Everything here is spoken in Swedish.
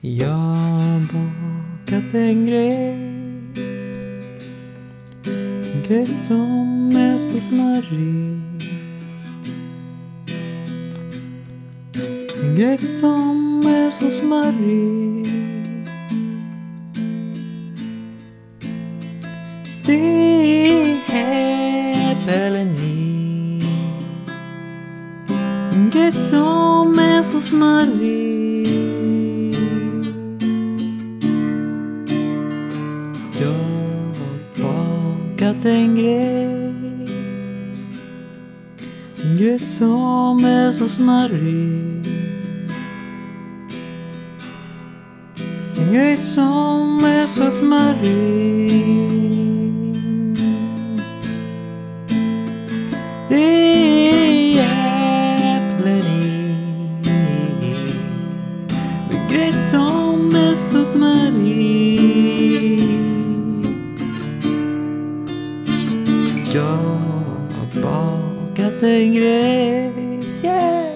Jag har bakat en grej som är så smarrig. En grej som är så smarrig. Det är Peleni. En grej som är så smarrig. Jag har bakat en grej som är så smarrig. En grej som är så smarrig. Det är Peleni. En grej som är så smarrig. Jag har bakat en grej, yeah!